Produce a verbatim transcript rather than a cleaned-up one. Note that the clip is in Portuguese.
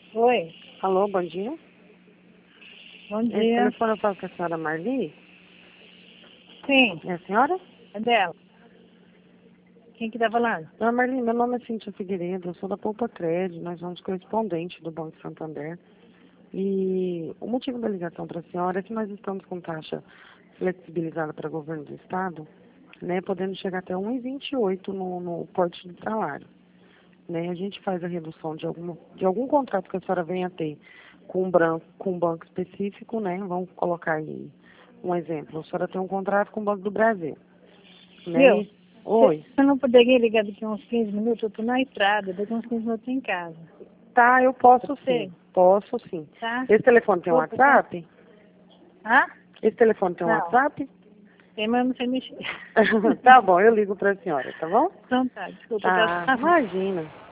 Oi, Alô, bom dia. bom Esse dia. telefone eu falo com a senhora Marli. Sim, É a senhora? é dela. Quem que tá falando? Dona Marli, meu nome é Cíntia Figueiredo, eu sou da Poupa Crédito, nós somos correspondentes do Banco Santander. E o motivo da ligação para a senhora é que nós estamos com taxa flexibilizada para o governo do Estado, né, podendo chegar até um vírgula vinte e oito no, no porte do salário. Né, a gente faz a redução de algum, de algum contrato que a senhora venha a ter com um, branco, com um banco específico, né? Vamos colocar aí um exemplo. A senhora tem um contrato com o Banco do Brasil, Viu? né? Oi. Você não poderia ligar daqui a uns quinze minutos? Eu tô na estrada, daqui a uns quinze minutos em casa. Tá, eu posso Pode sim. ser? Posso sim. Tá? Esse telefone tem um Desculpa, tá? WhatsApp? Hã? Esse telefone tem um Não, WhatsApp? tem, mas eu não sei mexer. Tá bom, eu ligo para a senhora, tá bom? Então tá, desculpa, Tá, tá? imagina.